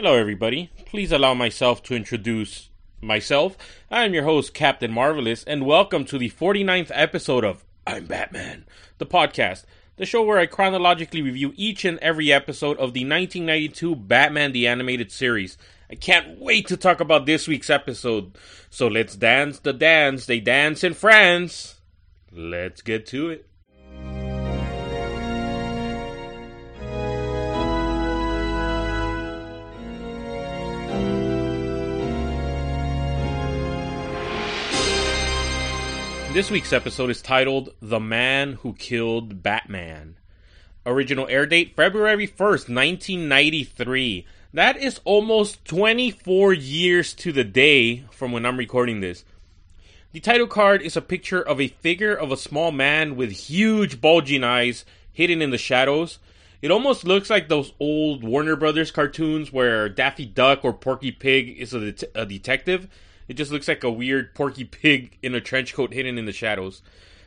Hello everybody, please allow myself to introduce myself. I am your host, Captain Marvelous, and welcome to the 49th episode of I'm Batman, the podcast, the show where I chronologically review each and every episode of the 1992 Batman the Animated Series. I can't wait to talk about this week's episode, so let's dance the dance they dance in France. Let's get to it. This week's episode is titled The Man Who Killed Batman. Original air date February 1st, 1993. That is almost 24 years to the day from when I'm recording this. The title card is a picture of a figure of a small man with huge bulging eyes hidden in the shadows. It almost looks like those old Warner Brothers cartoons where Daffy Duck or Porky Pig is a detective. It just looks like a weird Porky Pig in a trench coat hidden in the shadows.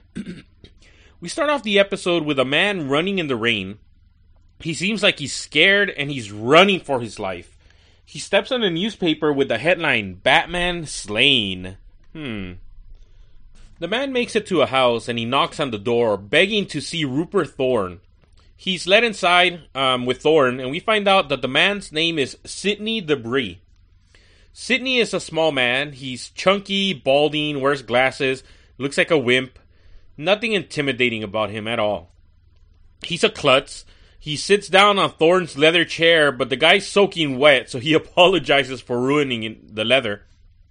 We start off the episode with a man running in the rain. He seems like he's scared and he's running for his life. He steps on a newspaper with the headline, Batman Slain. The man makes it to a house and he knocks on the door, begging to see Rupert Thorne. He's led inside with Thorne, and we find out that the man's name is Sidney Debris. Sidney is a small man. He's chunky, balding, wears glasses, looks like a wimp. Nothing intimidating about him at all. He's a klutz. He sits down on Thorne's leather chair, but the guy's soaking wet, so he apologizes for ruining the leather.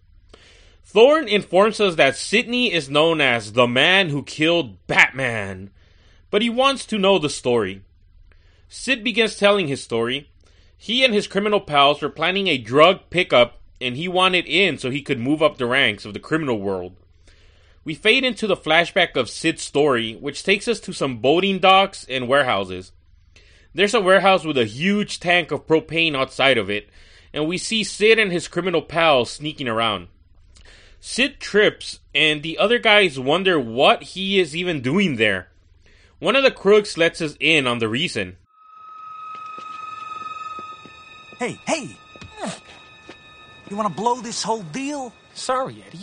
Thorne informs us that Sidney is known as the man who killed Batman, but he wants to know the story. Sid begins telling his story. He and his criminal pals were planning a drug pickup, and he wanted in so he could move up the ranks of the criminal world. We fade into the flashback of Sid's story, which takes us to some boating docks and warehouses. There's a warehouse with a huge tank of propane outside of it, and we see Sid and his criminal pals sneaking around. Sid trips, and the other guys wonder what he is even doing there. One of the crooks lets us in on the reason. Hey! You want to blow this whole deal? Sorry, Eddie.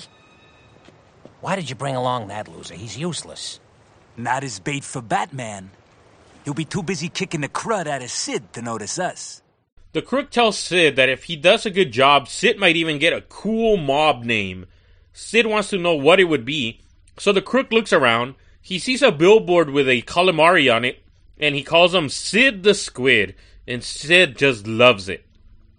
Why did you bring along that loser? He's useless. Not as bait for Batman. He'll be too busy kicking the crud out of Sid to notice us. The crook tells Sid that if he does a good job, Sid might even get a cool mob name. Sid wants to know what it would be, so the crook looks around. He sees a billboard with a calamari on it, and he calls him Sid the Squid, and Sid just loves it.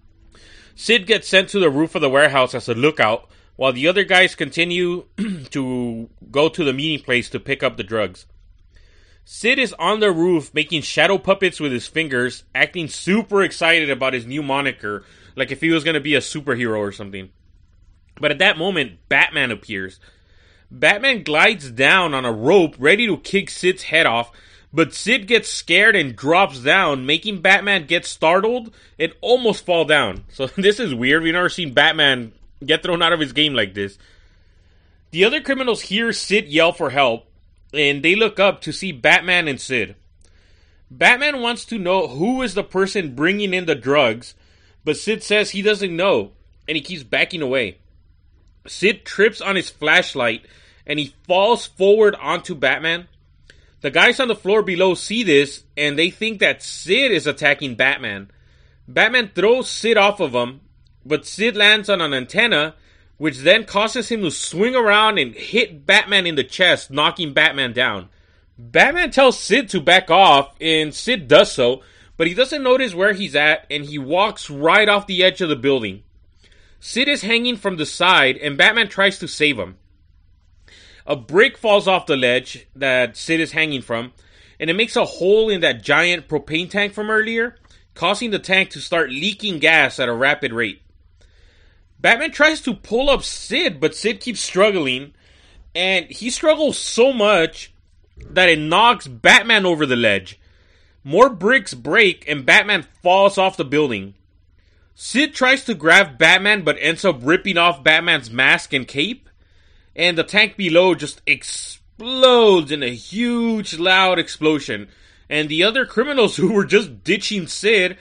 Sid gets sent to the roof of the warehouse as a lookout, while the other guys continue to go to the meeting place to pick up the drugs. Sid is on the roof making shadow puppets with his fingers, acting super excited about his new moniker, like if he was going to be a superhero or something. But at that moment, Batman appears. Batman glides down on a rope, ready to kick Sid's head off, but Sid gets scared and drops down, making Batman get startled and almost fall down. So this is weird. We've never seen Batman get thrown out of his game like this. The other criminals hear Sid yell for help, and they look up to see Batman and Sid. Batman wants to know who is the person bringing in the drugs, but Sid says he doesn't know, and he keeps backing away. Sid trips on his flashlight, and he falls forward onto Batman. The guys on the floor below see this, and they think that Sid is attacking Batman. Batman throws Sid off of him, but Sid lands on an antenna, which then causes him to swing around and hit Batman in the chest, knocking Batman down. Batman tells Sid to back off, and Sid does so, but he doesn't notice where he's at, and he walks right off the edge of the building. Sid is hanging from the side, and Batman tries to save him. A brick falls off the ledge that Sid is hanging from, and it makes a hole in that giant propane tank from earlier, causing the tank to start leaking gas at a rapid rate. Batman tries to pull up Sid, but Sid keeps struggling, and he struggles so much that it knocks Batman over the ledge. More bricks break, and Batman falls off the building. Sid tries to grab Batman, but ends up ripping off Batman's mask and cape, and the tank below just explodes in a huge, loud explosion. And the other criminals who were just ditching Sid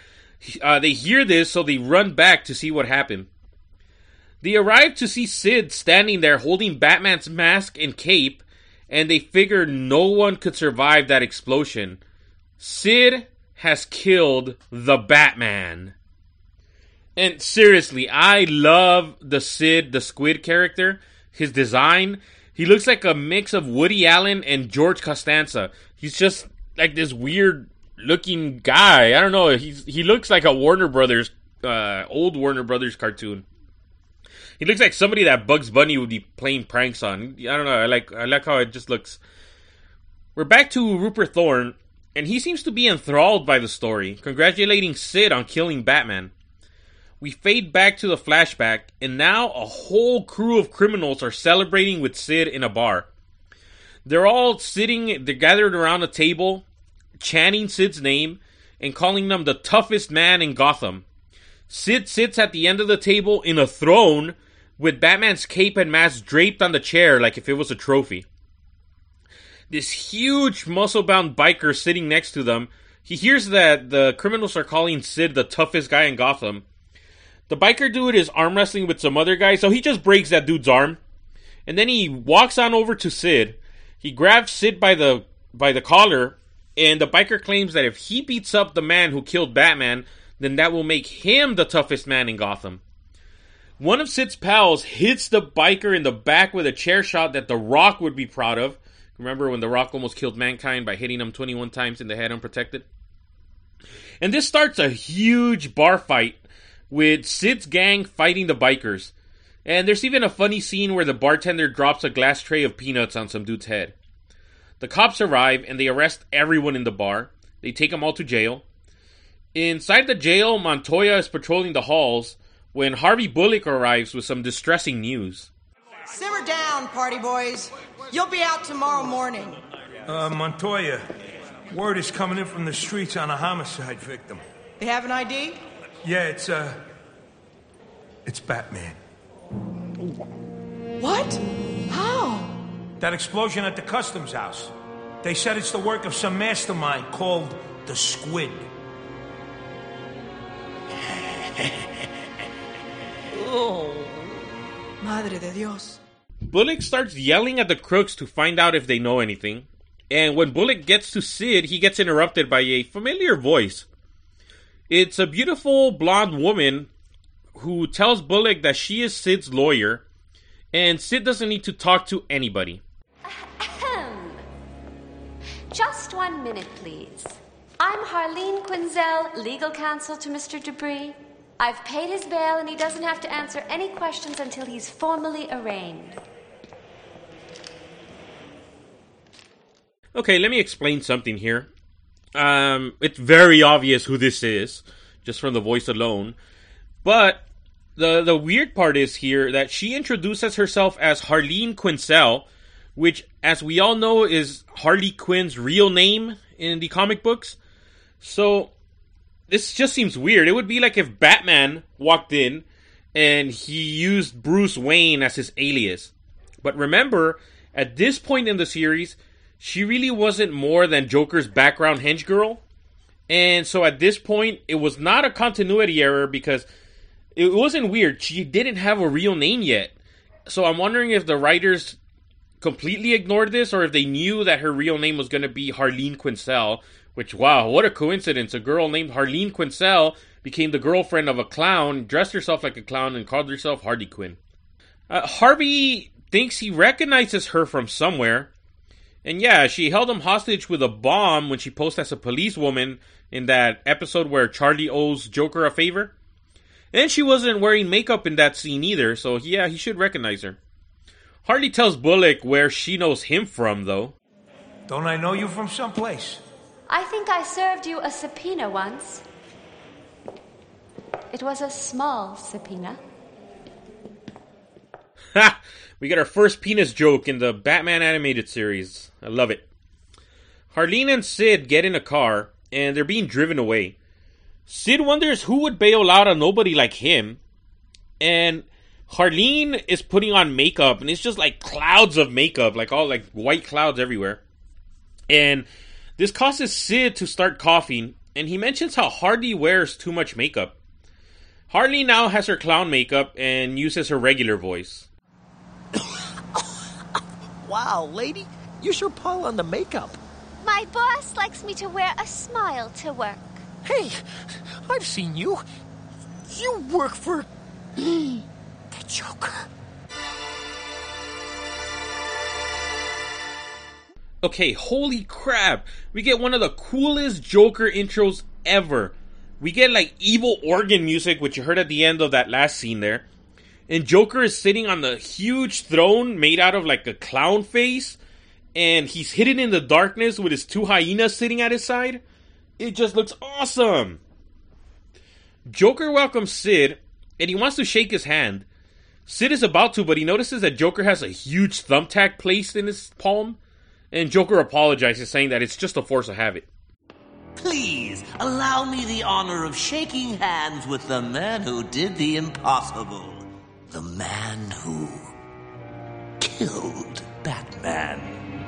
They hear this, so they run back to see what happened. They arrive to see Sid standing there holding Batman's mask and cape, and they figure no one could survive that explosion. Sid has killed the Batman. And seriously, I love the Sid, the Squid character. His design, he looks like a mix of Woody Allen and George Costanza. He's just like this weird looking guy. I don't know. He looks like a Warner Brothers, old Warner Brothers cartoon. He looks like somebody that Bugs Bunny would be playing pranks on. I don't know. I like how it just looks. We're back to Rupert Thorne, and he seems to be enthralled by the story, congratulating Sid on killing Batman. We fade back to the flashback, and now a whole crew of criminals are celebrating with Sid in a bar. They're all they're gathered around a table, chanting Sid's name, and calling him the toughest man in Gotham. Sid sits at the end of the table in a throne, with Batman's cape and mask draped on the chair like if it was a trophy. This huge muscle-bound biker sitting next to them, he hears that the criminals are calling Sid the toughest guy in Gotham. The biker dude is arm wrestling with some other guy, so he just breaks that dude's arm. And then he walks on over to Sid. He grabs Sid by the collar, and the biker claims that if he beats up the man who killed Batman, then that will make him the toughest man in Gotham. One of Sid's pals hits the biker in the back with a chair shot that The Rock would be proud of. Remember when The Rock almost killed Mankind by hitting him 21 times in the head unprotected? And this starts a huge bar fight with Sid's gang fighting the bikers. And there's even a funny scene where the bartender drops a glass tray of peanuts on some dude's head. The cops arrive and they arrest everyone in the bar. They take them all to jail. Inside the jail, Montoya is patrolling the halls when Harvey Bullock arrives with some distressing news. Simmer down, party boys. You'll be out tomorrow morning. Montoya, word is coming in from the streets on a homicide victim. They have an ID? Yeah, it's Batman. What? How? That explosion at the customs house. They said it's the work of some mastermind called the Squid. Oh. Madre de Dios. Bullock starts yelling at the crooks to find out if they know anything. And when Bullock gets to Sid, he gets interrupted by a familiar voice. It's a beautiful blonde woman who tells Bullock that she is Sid's lawyer, and Sid doesn't need to talk to anybody. Just 1 minute, please. I'm Harleen Quinzel, legal counsel to Mr. Dupree. I've paid his bail, and he doesn't have to answer any questions until he's formally arraigned. Okay, let me explain something here. It's very obvious who this is, just from the voice alone. But the weird part is here that she introduces herself as Harleen Quinzel, which, as we all know, is Harley Quinn's real name in the comic books. So this just seems weird. It would be like if Batman walked in and he used Bruce Wayne as his alias. But remember, at this point in the series, she really wasn't more than Joker's background hench girl. And so at this point, it was not a continuity error because it wasn't weird. She didn't have a real name yet. So I'm wondering if the writers completely ignored this or if they knew that her real name was going to be Harleen Quinzel. Which, wow, what a coincidence. A girl named Harleen Quinzel became the girlfriend of a clown, dressed herself like a clown, and called herself Harley Quinn. Harvey thinks he recognizes her from somewhere. And yeah, she held him hostage with a bomb when she posed as a policewoman in that episode where Charlie owes Joker a favor. And she wasn't wearing makeup in that scene either, so yeah, he should recognize her. Harley tells Bullock where she knows him from, though. Don't I know you from someplace? I think I served you a subpoena once. It was a small subpoena. Ha! We got our first penis joke in the Batman animated series. I love it. Harleen and Sid get in a car, and they're being driven away. Sid wonders who would bail out a nobody like him. And Harleen is putting on makeup, and it's just like clouds of makeup, like all like white clouds everywhere. And this causes Sid to start coughing, and he mentions how Harley wears too much makeup. Harley now has her clown makeup and uses her regular voice. Wow, lady, you sure pile on the makeup. My boss likes me to wear a smile to work. Hey, I've seen you. You work for the Joker. Okay, holy crap. We get one of the coolest Joker intros ever. We get like evil organ music, which you heard at the end of that last scene there. And Joker is sitting on the huge throne made out of like a clown face. And he's hidden in the darkness with his two hyenas sitting at his side. It just looks awesome. Joker welcomes Sid, and he wants to shake his hand. Sid is about to, but he notices that Joker has a huge thumbtack placed in his palm. And Joker apologizes, saying that it's just a force of habit. Please, allow me the honor of shaking hands with the man who did the impossible. The man who killed Batman.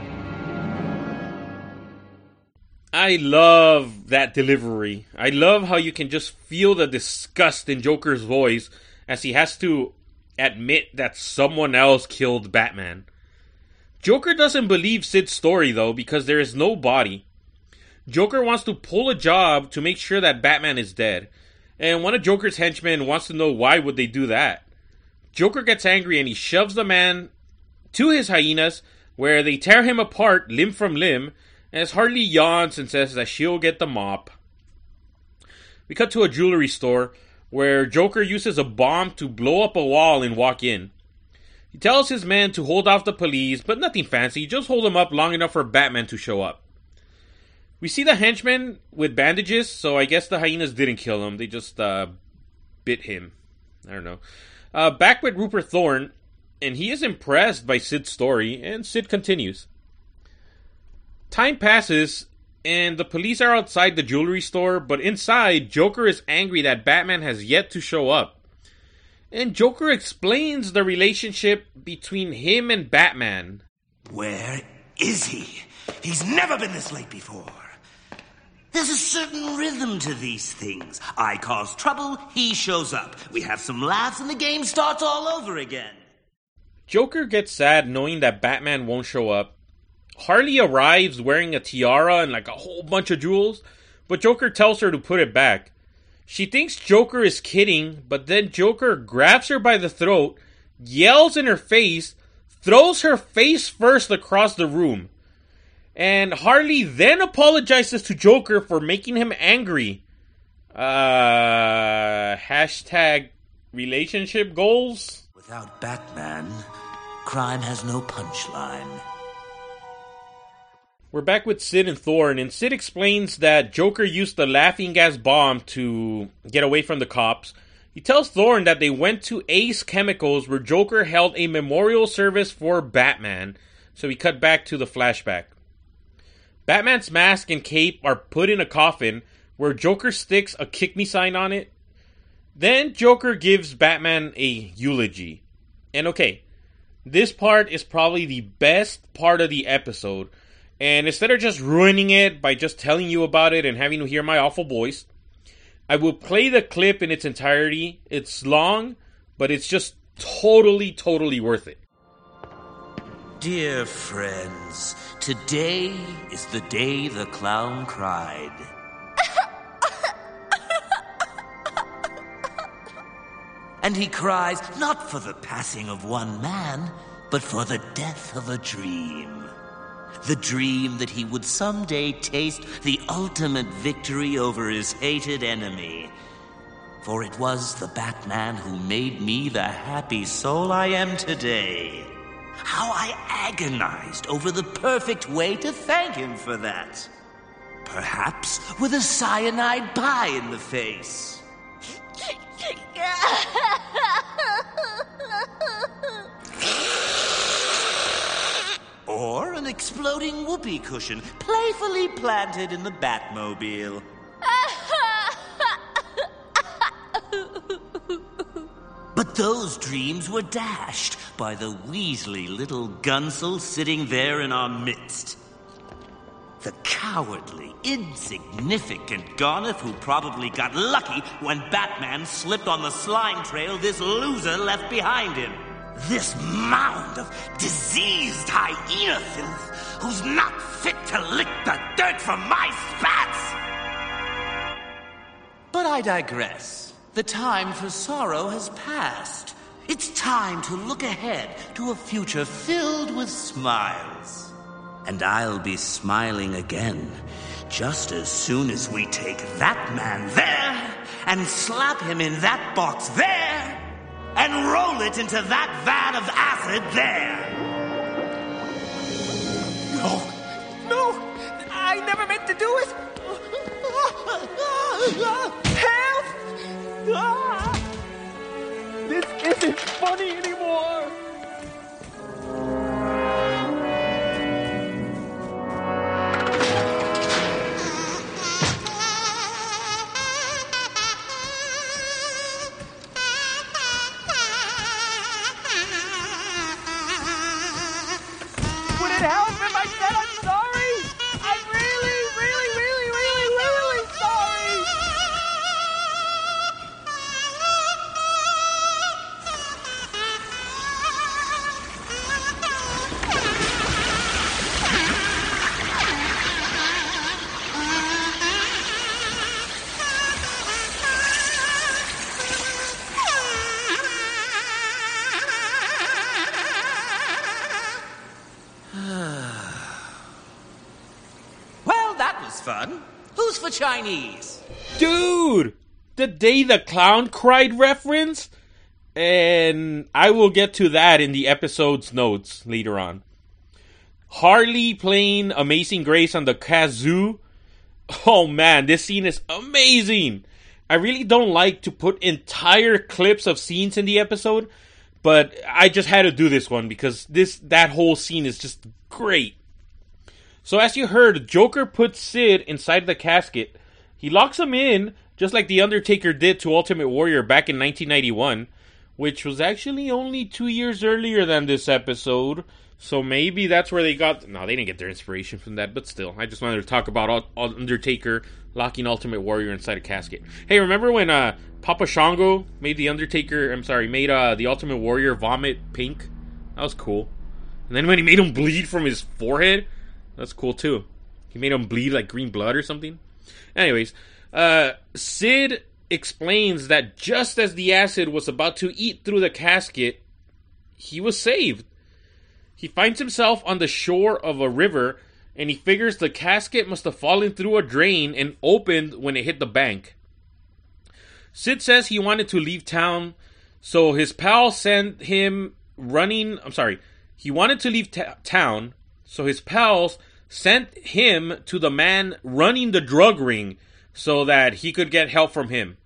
I love that delivery. I love how you can just feel the disgust in Joker's voice as he has to admit that someone else killed Batman. Joker doesn't believe Sid's story, though, because there is no body. Joker wants to pull a job to make sure that Batman is dead. And one of Joker's henchmen wants to know why would they do that. Joker gets angry and he shoves the man to his hyenas, where they tear him apart limb from limb, as Harley yawns and says that she'll get the mop. We cut to a jewelry store, where Joker uses a bomb to blow up a wall and walk in. He tells his men to hold off the police, but nothing fancy, just hold them up long enough for Batman to show up. We see the henchmen with bandages, so I guess the hyenas didn't kill him, they just bit him. I don't know. Back with Rupert Thorne, and he is impressed by Sid's story, and Sid continues. Time passes, and the police are outside the jewelry store, but inside, Joker is angry that Batman has yet to show up. And Joker explains the relationship between him and Batman. Where is he? He's never been this late before. There's a certain rhythm to these things. I cause trouble, he shows up. We have some laughs, and the game starts all over again. Joker gets sad knowing that Batman won't show up. Harley arrives wearing a tiara and like a whole bunch of jewels, but Joker tells her to put it back. She thinks Joker is kidding, but then Joker grabs her by the throat, yells in her face, throws her face first across the room. And Harley then apologizes to Joker for making him angry. Hashtag relationship goals? Without Batman, crime has no punchline. We're back with Sid and Thorne, and Sid explains that Joker used the laughing gas bomb to get away from the cops. He tells Thorne that they went to Ace Chemicals, where Joker held a memorial service for Batman, so we cut back to the flashback. Batman's mask and cape are put in a coffin, where Joker sticks a kick me sign on it. Then Joker gives Batman a eulogy. And okay, this part is probably the best part of the episode. And instead of just ruining it by just telling you about it and having to hear my awful voice, I will play the clip in its entirety. It's long, but it's just totally worth it. Dear friends, today is the day the clown cried. And he cries not for the passing of one man, but for the death of a dream. The dream that he would someday taste the ultimate victory over his hated enemy. For it was the Batman who made me the happy soul I am today. How I agonized over the perfect way to thank him for that. Perhaps with a cyanide pie in the face. Or an exploding whoopee cushion playfully planted in the Batmobile. But those dreams were dashed by the Weasley little gunsel sitting there in our midst. The cowardly, insignificant goner who probably got lucky when Batman slipped on the slime trail this loser left behind him. This mound of diseased hyena filth who's not fit to lick the dirt from my spats! But I digress. The time for sorrow has passed. It's time to look ahead to a future filled with smiles. And I'll be smiling again, just as soon as we take that man there, and slap him in that box there, and roll it into that vat of acid there. No! I never meant to do it! Help! This isn't funny anymore! Would it help if I said I'm sorry? I'm really, really, really, really, really sorry! Well, that was fun. Who's for Chinese? Dude! The Day the Clown Cried reference? And I will get to that in the episode's notes later on. Harley playing Amazing Grace on the kazoo. Oh man, this scene is amazing! I really don't like to put entire clips of scenes in the episode, but I just had to do this one because that whole scene is just great. So as you heard, Joker puts Sid inside the casket. He locks him in, just like The Undertaker did to Ultimate Warrior back in 1991, which was actually only 2 years earlier than this episode. So maybe that's where they got... No, they didn't get their inspiration from that, but still. I just wanted to talk about Undertaker locking Ultimate Warrior inside a casket. Hey, remember when Papa Shango made the Ultimate Warrior vomit pink? That was cool. And then when he made him bleed from his forehead... That's cool, too. He made him bleed like green blood or something. Anyways, Sid explains that just as the acid was about to eat through the casket, he was saved. He finds himself on the shore of a river, and he figures the casket must have fallen through a drain and opened when it hit the bank. Sid says he wanted to leave town, so his pal sent him running... He wanted to leave town... So his pals sent him to the man running the drug ring so that he could get help from him.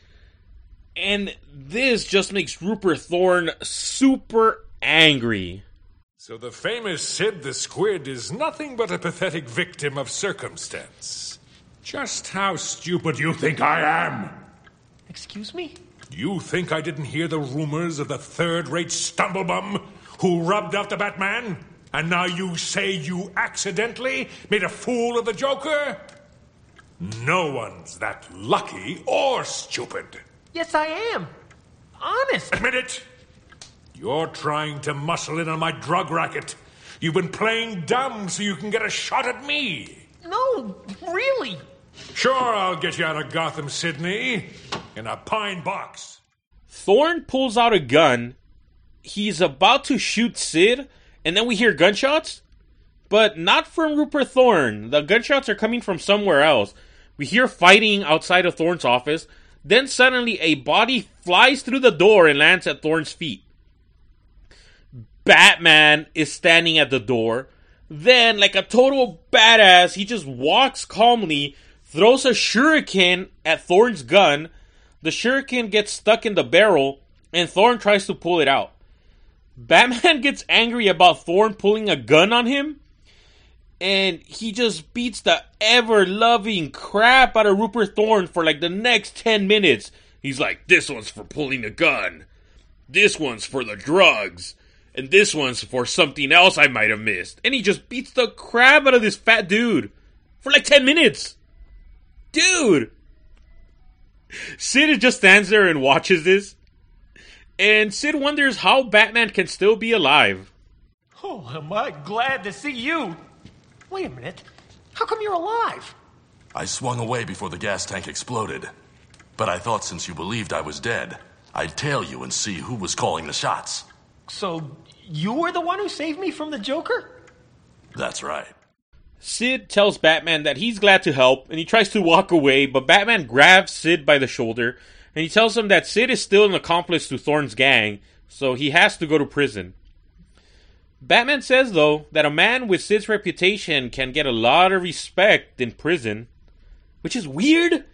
And this just makes Rupert Thorne super angry. So the famous Sid the Squid is nothing but a pathetic victim of circumstance. Just how stupid do you think I am? Excuse me? You think I didn't hear the rumors of the third-rate stumblebum who rubbed out the Batman? And now you say you accidentally made a fool of the Joker? No one's that lucky or stupid. Yes, I am. Honest. Admit it. You're trying to muscle in on my drug racket. You've been playing dumb so you can get a shot at me. No, really. Sure, I'll get you out of Gotham, Sydney. In a pine box. Thorne pulls out a gun. He's about to shoot Sid... And then we hear gunshots, but not from Rupert Thorne. The gunshots are coming from somewhere else. We hear fighting outside of Thorne's office. Then suddenly a body flies through the door and lands at Thorne's feet. Batman is standing at the door. Then, like a total badass, he just walks calmly, throws a shuriken at Thorne's gun. The shuriken gets stuck in the barrel, and Thorne tries to pull it out. Batman gets angry about Thorne pulling a gun on him, and he just beats the ever-loving crap out of Rupert Thorne for like the next 10 minutes. He's like, this one's for pulling a gun, this one's for the drugs, and this one's for something else I might have missed. And he just beats the crap out of this fat dude for like 10 minutes. Dude. Sid just stands there and watches this. And Sid wonders how Batman can still be alive. Oh, am I glad to see you. Wait a minute. How come you're alive? I swung away before the gas tank exploded. But I thought since you believed I was dead, I'd tail you and see who was calling the shots. So, you were the one who saved me from the Joker? That's right. Sid tells Batman that he's glad to help, and he tries to walk away, but Batman grabs Sid by the shoulder, and he tells him that Sid is still an accomplice to Thorne's gang, so he has to go to prison. Batman says, though, that a man with Sid's reputation can get a lot of respect in prison, which is weird.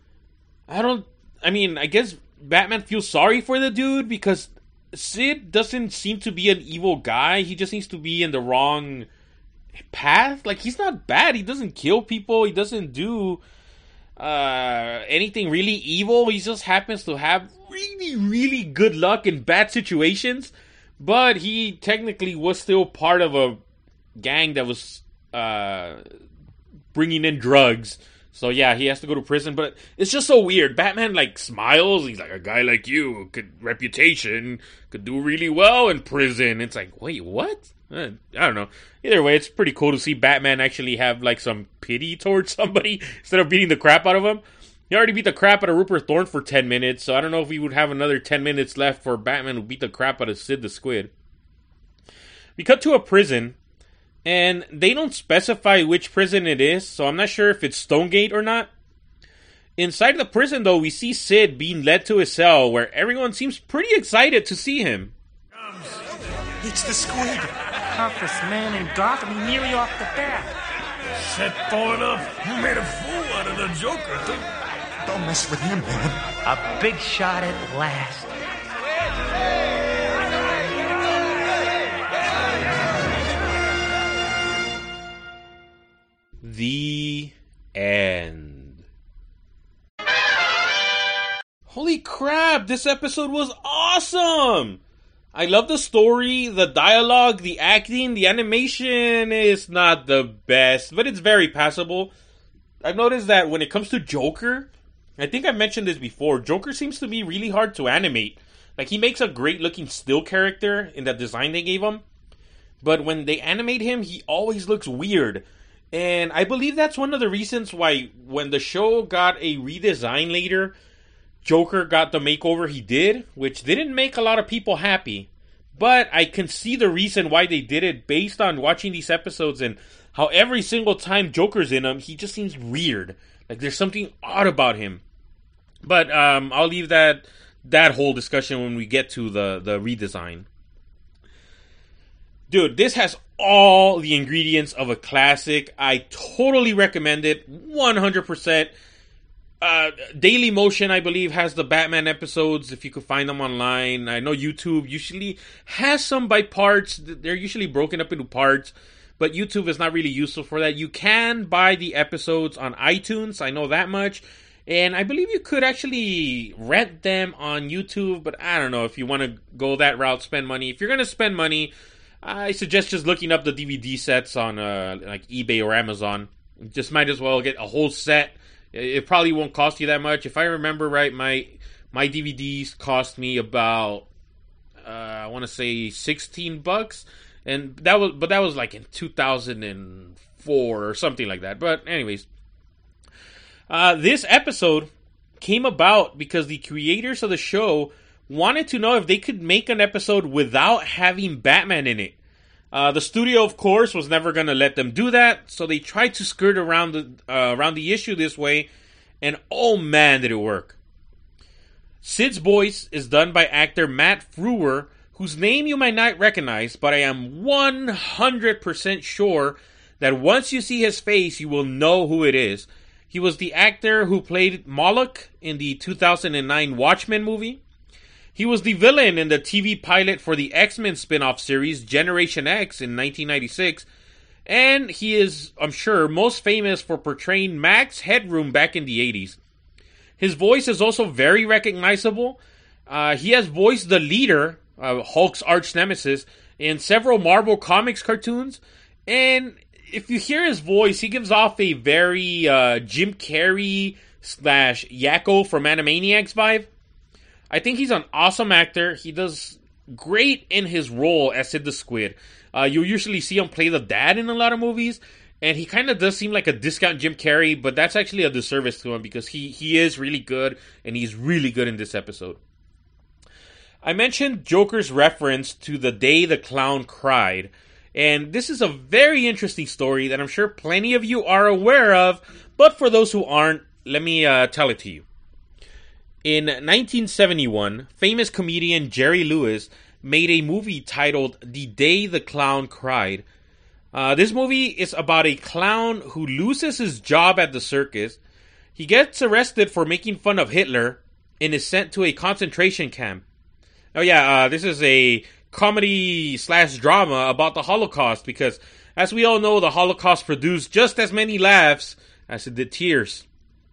I guess Batman feels sorry for the dude, because Sid doesn't seem to be an evil guy, he just seems to be in the wrong path. Like, he's not bad. He doesn't kill people. He doesn't do anything really evil. He just happens to have really, really good luck in bad situations. But he technically was still part of a gang that was bringing in drugs. So yeah, he has to go to prison. But it's just so weird. Batman like smiles. He's like, a guy like you, reputation, could do really well in prison. It's like, wait, what? I don't know. Either way, it's pretty cool to see Batman actually have like some pity towards somebody instead of beating the crap out of him. He already beat the crap out of Rupert Thorne for 10 minutes, so I don't know if we would have another 10 minutes left for Batman to beat the crap out of Sid the Squid. We cut to a prison, and they don't specify which prison it is, so I'm not sure if it's Stonegate or not. Inside the prison, though, we see Sid being led to his cell, where everyone seems pretty excited to see him. It's the Squid. Toughest man in Gotham nearly off the bat. Set Thorne up. You made a fool out of the Joker. Don't mess with him, man. A big shot at last. The end. Holy crap, this episode was awesome! I love the story, the dialogue, the acting, the animation is not the best, but it's very passable. I've noticed that when it comes to Joker, I think I mentioned this before, Joker seems to be really hard to animate. Like, he makes a great looking still character in the design they gave him, but when they animate him, he always looks weird. And I believe that's one of the reasons why when the show got a redesign later, Joker got the makeover he did, which didn't make a lot of people happy. But I can see the reason why they did it based on watching these episodes and how every single time Joker's in them, he just seems weird. Like there's something odd about him. But I'll leave that whole discussion when we get to the redesign. Dude, this has all the ingredients of a classic. I totally recommend it, 100%. Daily Motion, I believe, has the Batman episodes, if you could find them online. I know YouTube usually has some by parts. They're usually broken up into parts, but YouTube is not really useful for that. You can buy the episodes on iTunes, I know that much. And I believe you could actually rent them on YouTube, but I don't know if you want to go that route, spend money. If you're going to spend money, I suggest just looking up the DVD sets on like eBay or Amazon. Just might as well get a whole set. It probably won't cost you that much. If I remember right, my DVDs cost me about I want to say $16, and that was like in 2004 or something like that. But anyways, this episode came about because the creators of the show wanted to know if they could make an episode without having Batman in it. The studio, of course, was never going to let them do that, so they tried to skirt around the issue this way, and oh man, did it work. Sid's voice is done by actor Matt Frewer, whose name you might not recognize, but I am 100% sure that once you see his face, you will know who it is. He was the actor who played Moloch in the 2009 Watchmen movie. He was the villain in the TV pilot for the X-Men spin-off series Generation X in 1996, and he is, I'm sure, most famous for portraying Max Headroom back in the 80s. His voice is also very recognizable. He has voiced the leader, Hulk's arch nemesis, in several Marvel Comics cartoons, and if you hear his voice, he gives off a very Jim Carrey / Yakko from Animaniacs vibe. I think he's an awesome actor. He does great in his role as Sid the Squid. You usually see him play the dad in a lot of movies, and he kind of does seem like a discount Jim Carrey, but that's actually a disservice to him because he is really good, and he's really good in this episode. I mentioned Joker's reference to the day the clown cried, and this is a very interesting story that I'm sure plenty of you are aware of, but for those who aren't, let me tell it to you. In 1971, famous comedian Jerry Lewis made a movie titled The Day the Clown Cried. This movie is about a clown who loses his job at the circus. He gets arrested for making fun of Hitler and is sent to a concentration camp. Oh yeah, this is a comedy / drama about the Holocaust because, as we all know, the Holocaust produced just as many laughs as it did tears.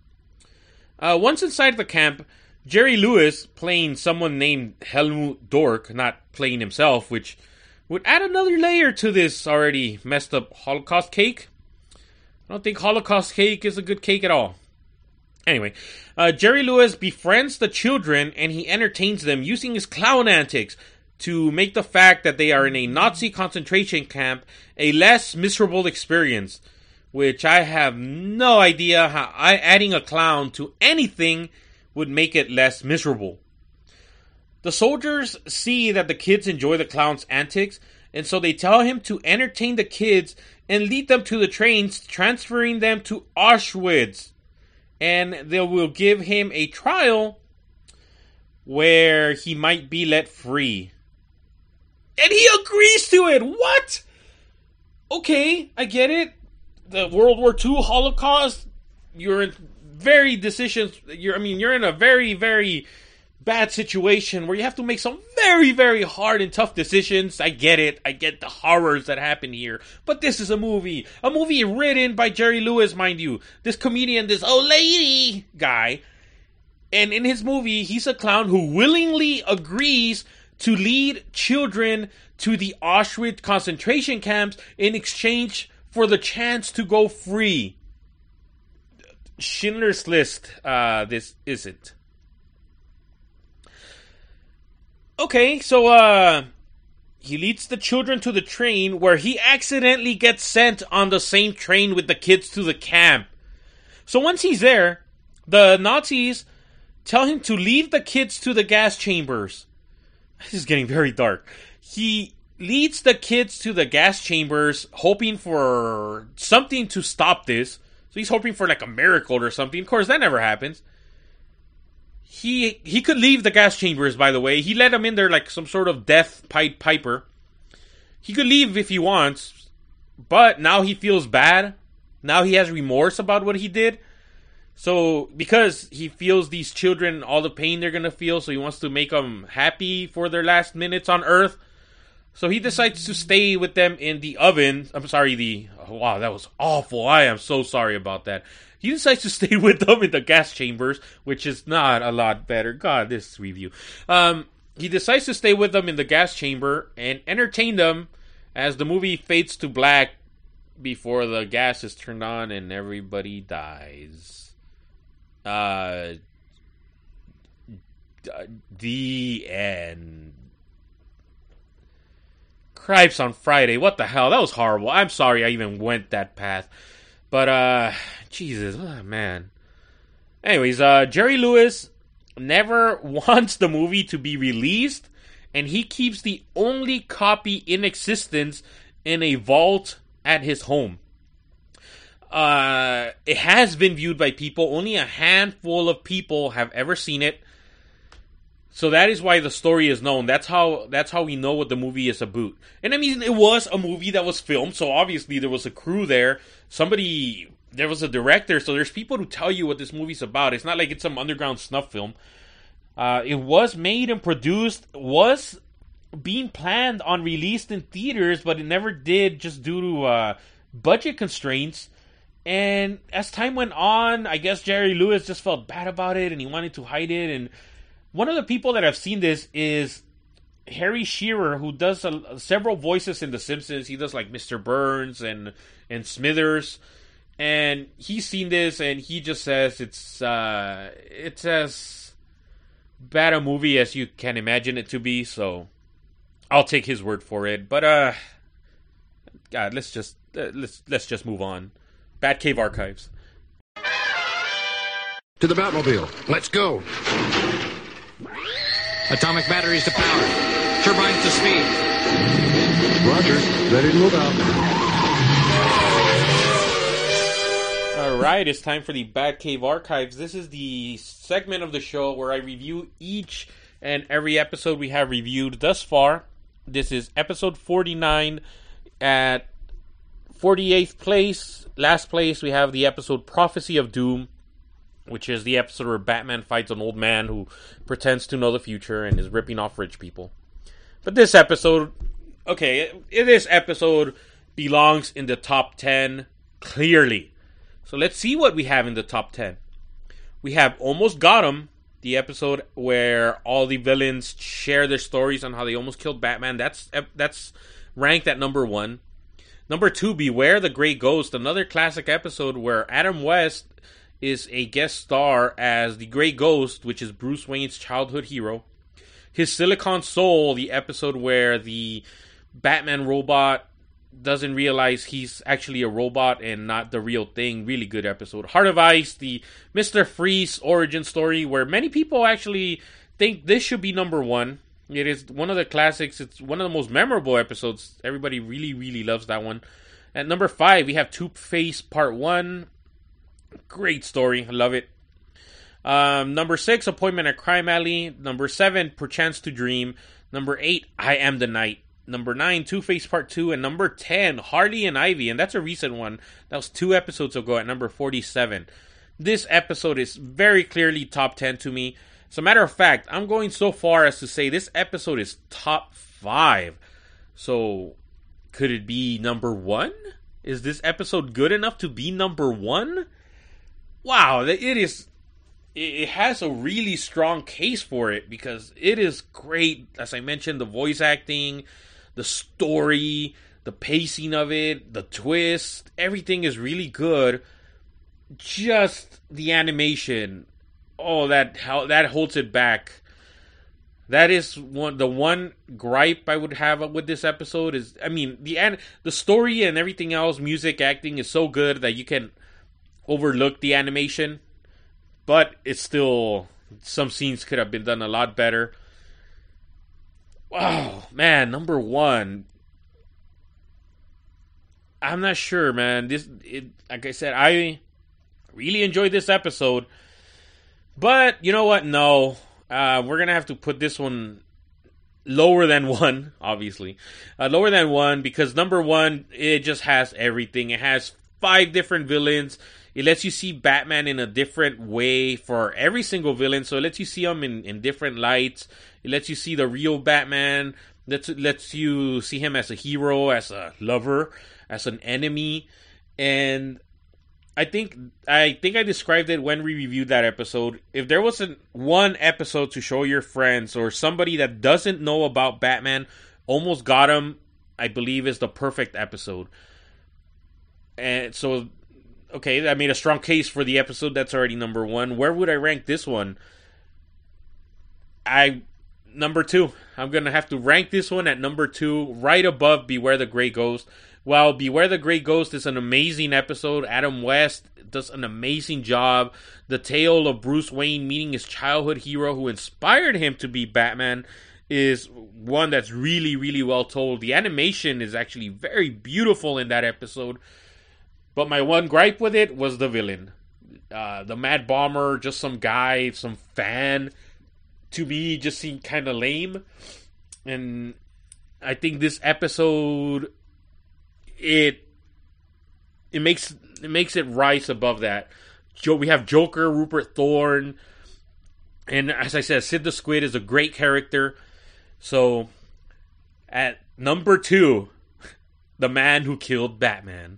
Once inside the camp, Jerry Lewis, playing someone named Helmut Dork, not playing himself, which would add another layer to this already messed up Holocaust cake. I don't think Holocaust cake is a good cake at all. Anyway, Jerry Lewis befriends the children and he entertains them using his clown antics to make the fact that they are in a Nazi concentration camp a less miserable experience, which I have no idea how adding a clown to anything would make it less miserable. The soldiers see that the kids enjoy the clown's antics, and so they tell him to entertain the kids and lead them to the trains, transferring them to Auschwitz. And they will give him a trial where he might be let free. And he agrees to it! What? Okay, I get it. The World War II Holocaust, you're in very decisions. You're in a very, very bad situation where you have to make some very, very hard and tough decisions. I get it. I get the horrors that happen here. But this is a movie written by Jerry Lewis, mind you. This comedian, this old lady guy. And in his movie, he's a clown who willingly agrees to lead children to the Auschwitz concentration camps in exchange for the chance to go free. Schindler's List, this isn't. Okay, so he leads the children to the train where he accidentally gets sent on the same train with the kids to the camp. So once he's there, the Nazis tell him to leave the kids to the gas chambers. This is getting very dark. He leads the kids to the gas chambers hoping for something to stop this. So he's hoping for like a miracle or something. Of course, that never happens. He could leave the gas chambers, by the way. He let him in there like some sort of death piper. He could leave if he wants, but now he feels bad. Now he has remorse about what he did. So, because he feels these children, all the pain they're going to feel, so he wants to make them happy for their last minutes on Earth. So he decides to stay with them in the oven. Wow, that was awful. I am so sorry about that. He decides to stay with them in the gas chambers, which is not a lot better. God, this review. He decides to stay with them in the gas chamber and entertain them as the movie fades to black before the gas is turned on and everybody dies. The end. Cripes on Friday. What the hell? That was horrible. I'm sorry I even went that path. But, Jesus, oh, man. Anyways, Jerry Lewis never wants the movie to be released, and he keeps the only copy in existence in a vault at his home. It has been viewed by people. Only a handful of people have ever seen it. So that is why the story is known. That's how we know what the movie is about. And I mean, it was a movie that was filmed, so obviously there was a crew there. There was a director, so there's people who tell you what this movie's about. It's not like it's some underground snuff film. It was made and produced, was being planned on released in theaters, but it never did just due to budget constraints. And as time went on, I guess Jerry Lewis just felt bad about it and he wanted to hide it. And one of the people that have seen this is Harry Shearer, who does several voices in The Simpsons. He does like Mr. Burns and Smithers. And he's seen this, and he just says it's as bad a movie as you can imagine it to be. So I'll take his word for it. But God, let's just move on. Batcave Archives. To the Batmobile. Let's go. Atomic batteries to power. Turbines to speed. Roger. Ready to move out. Alright, it's time for the Batcave Archives. This is the segment of the show where I review each and every episode we have reviewed thus far. This is episode 49. At 48th place, last place, we have the episode Prophecy of Doom, which is the episode where Batman fights an old man who pretends to know the future and is ripping off rich people. But this episode, this episode belongs in the top 10, clearly. So let's see what we have in the top 10. We have Almost Got 'Em, the episode where all the villains share their stories on how they almost killed Batman. That's ranked at number 1. Number 2, Beware the Grey Ghost, another classic episode where Adam West is a guest star as the Grey Ghost, which is Bruce Wayne's childhood hero. His Silicon Soul, the episode where the Batman robot doesn't realize he's actually a robot and not the real thing. Really good episode. Heart of Ice, the Mr. Freeze origin story, where many people actually think this should be number 1. It is one of the classics. It's one of the most memorable episodes. Everybody really, really loves that one. At number 5, we have Two-Face Part 1. Great story. I love it. Number 6, Appointment at Crime Alley. Number 7, Perchance to Dream. Number 8, I Am the Night. Number 9, Two-Face Part 2. And number 10, Harley and Ivy. And that's a recent one. That was 2 episodes ago at number 47. This episode is very clearly top 10 to me. As a matter of fact, I'm going so far as to say this episode is top 5. So, could it be number 1? Is this episode good enough to be number 1? Wow, it has a really strong case for it because it is great. As I mentioned, the voice acting, the story, the pacing of it, the twist, everything is really good. Just the animation, that holds it back. That is the one gripe I would have with this episode is, the story and everything else, music, acting is so good that you can overlook the animation, but it's still, some scenes could have been done a lot better. Wow, man, number 1. I'm not sure, man. Like I said, I really enjoyed this episode, but you know what? No, we're gonna have to put this one lower than 1, obviously. Lower than 1, because number 1, it just has everything. It has 5 different villains. It lets you see Batman in a different way for every single villain. So it lets you see him in different lights. It lets you see the real Batman. Lets you see him as a hero, as a lover, as an enemy. And I think I described it when we reviewed that episode. If there was one episode to show your friends or somebody that doesn't know about Batman, Almost Got 'Em, I believe, is the perfect episode. And so, okay, I made a strong case for the episode that's already number 1. Where would I rank this one? Number 2. I'm going to have to rank this one at number 2, right above Beware the Grey Ghost. Well, Beware the Grey Ghost is an amazing episode. Adam West does an amazing job. The tale of Bruce Wayne meeting his childhood hero who inspired him to be Batman is one that's really, really well told. The animation is actually very beautiful in that episode. But my one gripe with it was the villain. The Mad Bomber, just some guy, some fan. To me, just seemed kind of lame. And I think this episode, it makes it rise above that. We have Joker, Rupert Thorne, and as I said, Sid the Squid is a great character. So, at number 2, the man who killed Batman.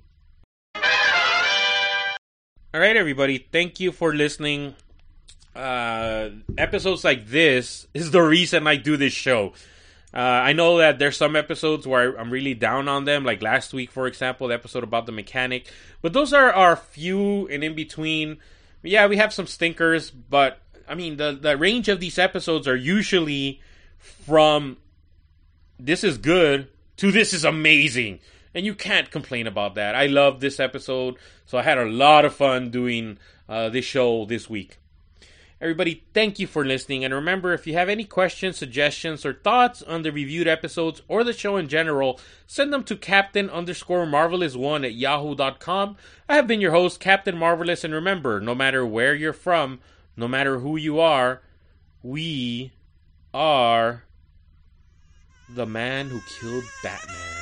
Alright, everybody, thank you for listening. Episodes like this is the reason I do this show. I know that there's some episodes where I'm really down on them, like last week, for example, the episode about the mechanic. But those are few and in between. Yeah, we have some stinkers, but I mean, the range of these episodes are usually from this is good to this is amazing. And you can't complain about that. I love this episode, so I had a lot of fun doing this show this week. Everybody, thank you for listening. And remember, if you have any questions, suggestions, or thoughts on the reviewed episodes or the show in general, send them to Captain_Marvelous1@yahoo.com. I have been your host, Captain Marvelous. And remember, no matter where you're from, no matter who you are, we are the man who killed Batman.